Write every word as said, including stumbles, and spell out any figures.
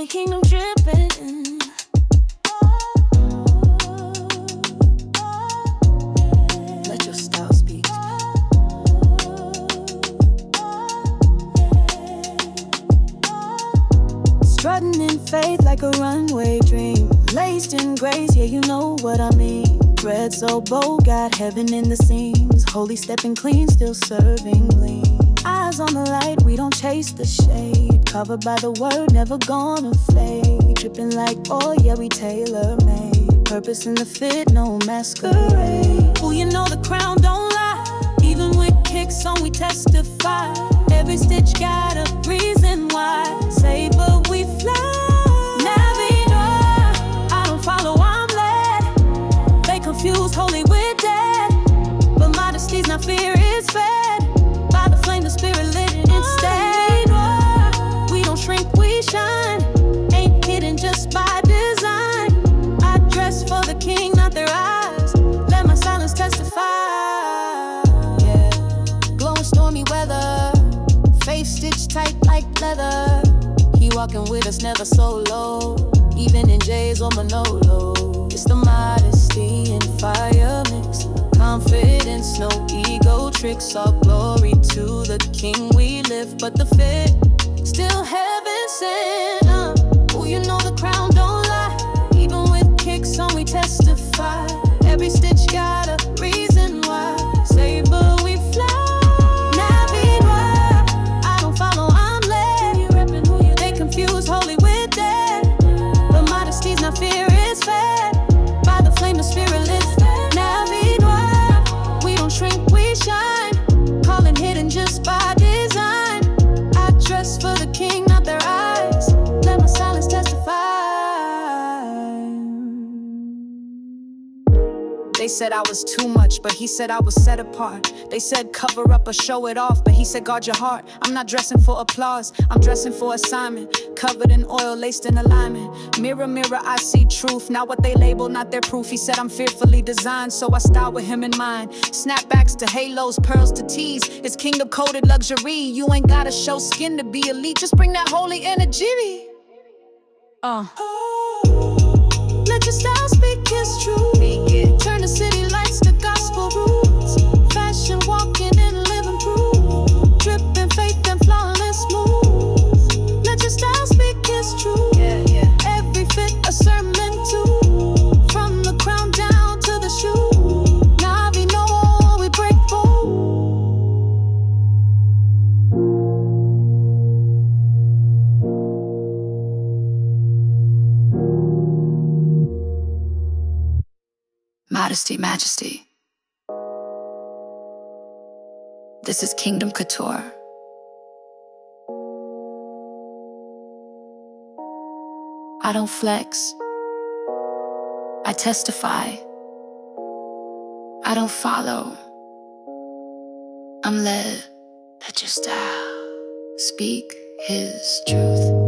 Holy kingdom dripping. Let your style speak. Strutting in faith like a runway dream, laced in grace, yeah, you know what I mean. Bread so bold, got heaven in the seams. Holy stepping clean, still serving lean. Eyes on the light, we don't chase the shade. Covered by the word, never gonna fade. Dripping like oil, yeah, we tailor-made. Purpose in the fit, no masquerade. Ooh, you know the crown don't lie. Even with kicks on, we testify. Every stitch got a reason why. Say, but we fly. I don't follow, I'm led. They confuse holy with dead, but modesty's not fear, it's fed by the flame the spirit lit instead. We don't shrink, we shine. Ain't hidden just by design. I dress for the king, not their eyes. Let my silence testify. Yeah, glowing stormy weather, faith stitched tight like leather. He walking with us, never solo. Even in J's or Manolo. It's the modesty and fire mix. Confidence, no ego tricks. All glory to the king we live. But the fit, still heaven sent. uh. Oh, you know the crown don't lie. Even with kicks on, we testify. Every stitch got a reason why. Say, but we fly. I don't follow, I'm led. They confuse holy with dead, but modesty's not fear, it's fed by the flame the spirit lit. Navidoir, we don't shrink, we shine. Calling hidden just by design. I dress for the king, not their eyes. Let my silence testify. They said I was too much, but he said I was set apart. They said cover up or show it off, but he said guard your heart. I'm not dressing for applause, I'm dressing for assignment. Covered in oil, laced in alignment. Mirror, mirror, I see truth. Not what they label, not their proof. He said I'm fearfully designed, so I style with him in mind. Snapbacks to halos, pearls to tees. It's kingdom coded luxury. You ain't gotta show skin to be elite. Just bring that holy energy. Uh. Let your style speak its truth. Turn the city lights to gospel roots. Fashion walking and living proof. Dripping faith and flawless moves. Let your style speak its truth. Yeah, yeah. Every fit a sermon too. From the crown down to the shoe. Now we know we break bold. Modesty, majesty. This is Kingdom Couture. I don't flex. I testify. I don't follow. I'm led. Let your style speak his truth.